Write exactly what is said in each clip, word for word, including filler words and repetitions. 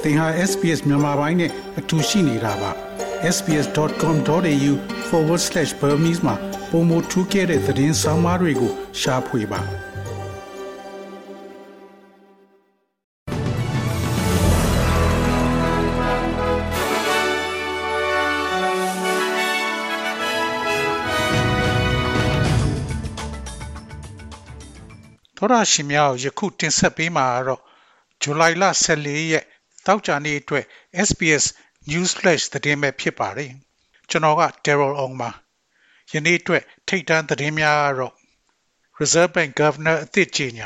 သင်ဟာ S B S မြန်မာပိုင်းနဲ့အတူရှိနေတာပါ s b s dot com dot a u forward slash burmese မှာပုံမထူးခဲ့တဲ့သတင်းစာမားတွေကိုရှားဖွေပါသောရရှိများယခုတင်ဆက်ပေးမှာတော့ဇူလိုင်လဆယ်လေးရက်တောက်ကြနေ့အတွက် S B S News Flash သတင်းပဲဖြစ်ပါတယ်ကျွန်တော်က Daryl Ong ပါယနေ့အတွက်ထိပ်တန်းသတင်းများကတော့ Reserve Bank Governor အသစ်ကြေညာ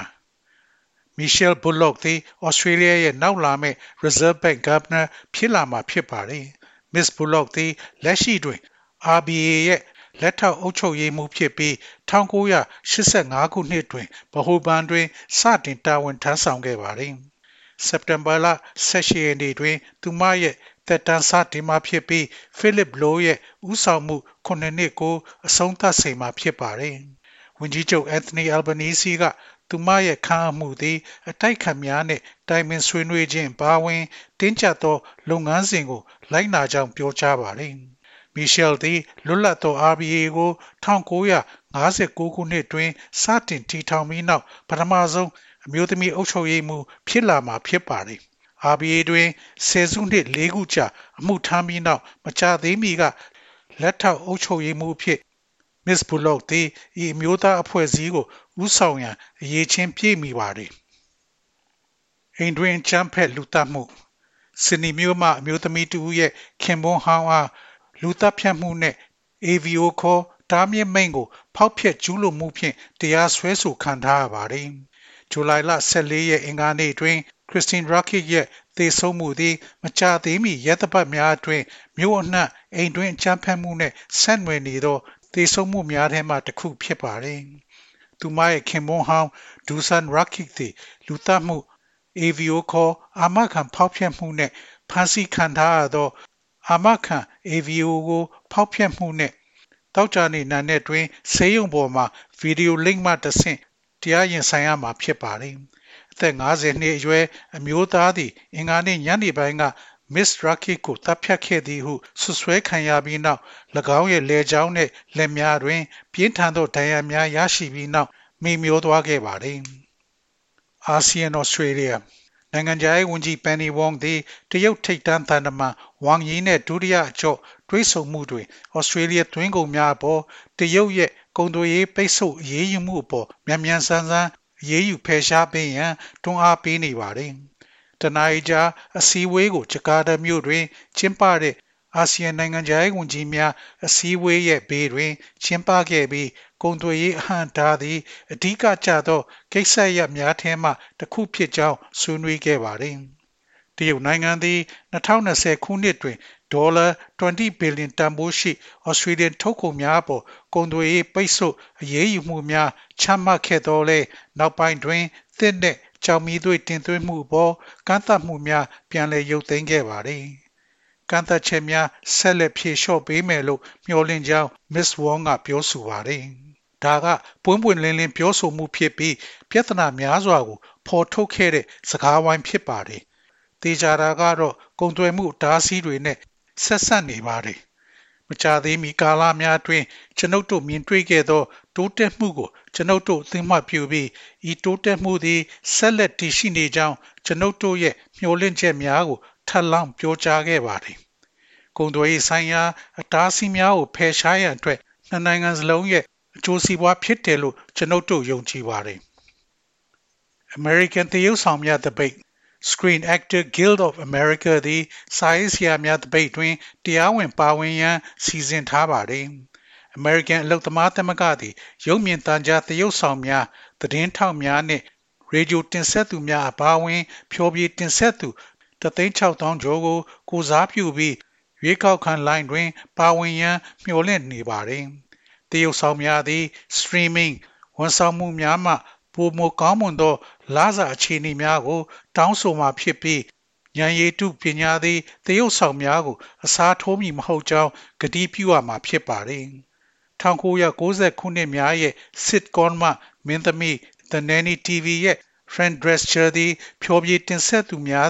Michelle Bullock သည် Australia ရဲ့နောက်လာမယ့် Reserve Bank Governor ဖြစ်လာမှာဖြစ်ပါတယ် Miss Bullock သည်လက်ရှိတွင် R B A ရဲ့လက်ထောက်အုပ်ချုပ်ရေးမှူးဖြစ်ပြီး၁၉၈၅ခုနှစ်တွင်ဗဟိုဘဏ်တွင်စတင်တာဝန်ထမ်းဆောင်ခဲ့ပါတယ်စက်တင်ဘာလ၁၈ရက်နေ့တွင်သူမရဲ့သက်တမ်းစတင်မှာဖြစ်ပြီး Philip Lowe ရဲ့ဦးဆောင်မှုခုနှစ်နှစ်ကိုအဆုံးသတ်ချိန်မှာဖြစ်ပါတယ်ဝန်ကြီးချုပ် Anthony Albanese ကသူမရဲ့ခန့်အပ်မှုသည်အတိုက်အခံများနှင့်တိုင်ပင်ဆွေးနွေးခြင်းပါဝင်တင်းကျပ်သောလုပ်ငန်းစဉ်ကိုလိုက်နာကြောင်းပြောကြားပါတယ်Michelle သည်လွတ်လပ်သော R B A ကို၁၉၅၉ခုနှစ်တွင်စတင်တည်ထောင်ပြီးနောက်ပထမဆုံးအမျိုးသမီးအုပ်ချုပ်ရေးမှူးဖြစ်လာမှာဖြစ်ပါတယ်။ R B A တွင်ဆယ်စုနှစ်လေးခုကြာအမှုထမ်းပြီးနောက်မကြာသေးမီကလက်ထောက်အုပ်ချုပ်ရေးမှူးဖြစ် Miss Bullock သည်ဤအမျိုးသားအဖွဲ့အစည်းကိုဦးဆောင်ရန်အရေးချင်းပြည့်မိပါတယ်။အိမ်တွင်ချမ်းဖက်လူသတ်မှုစနီမျိုးမှအမျိုးသမီးတူရဲ့ခင်ပွန်းဟောင်းအားလူသတ်ဖြတ်မှုနဲ့ A V O ခေါ်တားမြစ်မိန့်ကိုဖောက်ဖျက်ကျူးလွန်မှုဖြင့်တရားစွဲဆိုခံထားရပါတယ်။ဇူလိုင်လဆယ်လေးရက်အင်္ဂါနေ့တွင် Christine Rockett ရဲ့သေဆုံးမှုသည်မကြာသေးမီရက်သပတ်များအတွင်းမြို့အနှံ့အိမ်တွင်အကြမ်းဖက်မှုနဲ့ဆက်နွယ်နေသောသေဆုံးမှုများထဲမှတစ်ခုဖြစ်ပါတယ်။သူမရဲ့ခင်ပွန်းဟောင်း Dusan Rockett သည်လူသတ်မှု A V O ခေါ်အာမခံဖောက်ဖျက်မှုနဲ့ဖမ်းဆီးခံထားရသောအာမခံ A V O ကိုဖောက်ဖျက်မှုနဲ့တောက်ကြနေနံနက်တွင်ဆေးရုံပေါ်မှာဗီဒီယိုလင့်မှတဆင့်တရားရင်ဆိုင်ရမှာဖြစ်ပါတယ်။အသက်၅၀နှစ်အရွယ်အမျိုးသားသည်အင်္ဂါနေ့ညနေပိုင်းက Miss Rockett ကိုတပ်ဖြတ်ခဲ့သည်ဟုဆွဆွဲခံရပြီးနောက်၎င်းရဲ့လည်ချောင်းနှင့်လက်များတွင်ပြင်းထန်သောဒဏ်ရာများရရှိပြီးနောက်မိမျောသွားခဲ့ပါတယ်။ အာဆီယံ Australiaနိုင်ငံခြားရေးဝန်ကြီး Penny Wong သည်တရုတ်ထိပ်တန်းသံတမန် Wang Yi နှင့်ဒုတိယအကျော့တွေ့ဆုံမှုတွင် Australia သွင်းကုန်များအပေါ်တရုတ်ရဲ့ကုန်သွယ်ရေးပိတ်ဆို့အရေးယူမှုအပေါ်မြန်မြန်ဆန်ဆန်အရေးယူဖယ်ရှားပေးရန်တွန်းအားပေးနေပါတယ်။တနအီကြာအစည်းအဝေးကိုဂျကာတာမြို့တွင်ကျင်းပတဲ့အာဆီယံနိုင်ငံခြားရေးဝန်ကြီးများအစည်းအဝေးရဲ့ဘေးတွင်ကျင်းပခဲ့ပြီးကုန်သွယ်ရေးအဟန့်အတားသည်အဓိကကျသောကိစ္စရပ်များထဲမှတစ်ခုဖြစ်ကြောင်းဆွေးနွေးခဲ့ပါတယ်။တရုတ်နိုင်ငံသည်၂၀၂၀ခုနှစ်တွင်ဒေါ်လာ၂၀ဘီလီယံတန်ဖိုးရှိ Australian ထုတ်ကုန်များအပေါ်ကုန်သွယ်ရေးပိတ်ဆို့အရေးယူမှုများချမှတ်ခဲ့သောလည်းနောက်ပိုင်းတွင်သစ်နှင့်ကျောက်မီးသွေးတင်သွင်းမှုအပေါ်ကန့်သတ်မှုများပြန်လည်ရုပ်သိမ်းခဲ့ပါတယ်။ကန့်သတ်ချက်များဆက်လက်ဖြေလျှော့ပေးမယ်လို့မျှော်လင့်ကြောင်း Miss Wong ကပြောဆိုပါတယ်။ဒါကပွင့်ပွင့်လင်းလင်းပြောဆိုမှုဖြစ်ပြီးပြဿနာများစွာကိုဖော်ထုတ်ခဲ့တဲ့စကားဝိုင်းဖြစ်ပါတယ်။တေချာတာကတော့ကုန်သွယ်မှုဓာတ်ဆီးတွေနဲ့ဆက်ဆက်နေပါတယ်။မကြာသေးမီကာလများအတွင်းကျွန်ုပ်တို့မြင်တွေ့ခဲ့သောတိုးတက်မှုကိုကျွန်ုပ်တို့အသိမှတ်ပြုပြီးဤတိုးတက်မှုသည်ဆက်လက်တည်ရှိနေကြောင်းကျွန်ုပ်တို့ရဲ့မျှော်လင့်ချက်များကိုထပ်လောင်းပြောကြားခဲ့ပါတယ်။ကုန်သွယ်ရေးဆိုင်ရာအတားအဆီးများကိုဖယ်ရှားရန်အတွက်နှစ်နိုင်ငံစလုံးရဲ့အကျိုးစီးပွားဖြစ်တယ်လို့ကျွန်ုပ်တို့ယုံကြည်ပါတယ်။ American သရုပ်ဆောင်များသပိတ် Screen Actor Guild of America သည်စာရေးဆရာများသပိတ်တွင်တရားဝင်ပါဝင်ရန်စီစဉ်ထားပါတယ်။ American အလုပ်သမားသမဂ္ဂသည်ရုပ်မြင်သံကြားသရုပ်ဆောင်များသတင်းထောက်များနှင့်ရေဒီယိုတင်ဆက်သူများအပါအဝင်ဖျော်ဖြေတင်ဆက်သူတစ်သိန်းခြောက်သောင်းကျော်ကိုကိုစားပြုပြီးရွေးကောက်ခံလိုင်းတွင်ပါဝင်ရန်မျှော်လင့်နေပါတယ်။သရုပ်ဆောင်များသည် streaming ဝန်ဆောင်မှုများမှပိုမိုကောင်းမွန်သောလစာအခြေအနေများကိုတောင်းဆိုမှာဖြစ်ပြီးဉာဏ်ရည်တုပညာသည်သရုပ်ဆောင်များကိုအစားထိုးမည်မဟုတ်ကြောင်းကတိပြုရမှာဖြစ်ပါတယ်။၁၉၉၀ခုနှစ်များရဲ့ sitcom မှမင်းသမီး The Nanny တီ ဗီ ရဲ့ Fran Drescher သည်ဖျော်ဖြေတင်ဆက်သူများသည်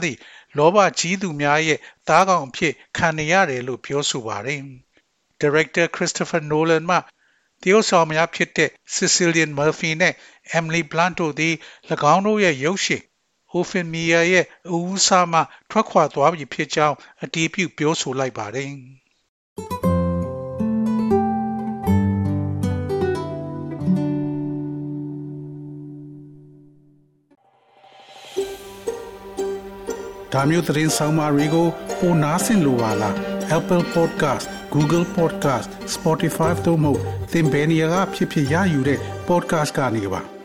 လောဘကြီးသူများရဲ့တားကောင်ဖြစ်ခံနေရတယ်လို့ပြောဆိုပါတယ် Director Christopher Nolan မှတရုတ်ဆောင်များဖြစ်တဲ့ Cillian Murphy နဲ့ Emily Blunt တို့သည်၎င်းတို့ရဲ့ရုပ်ရှင် Oppenheimer ရဲ့အဦးအစားမှထွက်ခွာသွားပြီဖြစ်ကြောင်းအတည်ပြုပြောဆိုလိုက်ပါတယ် ဒါမျိုးသတင်းဆောင်မတွေကိုပိုနားဆင်လိုပါလား Apple Podcast Google Podcast Spotify တို့မှာသင်ပင်ရာဖြစ်ဖြစ်ရယူတဲ့ podcast ကနေပါ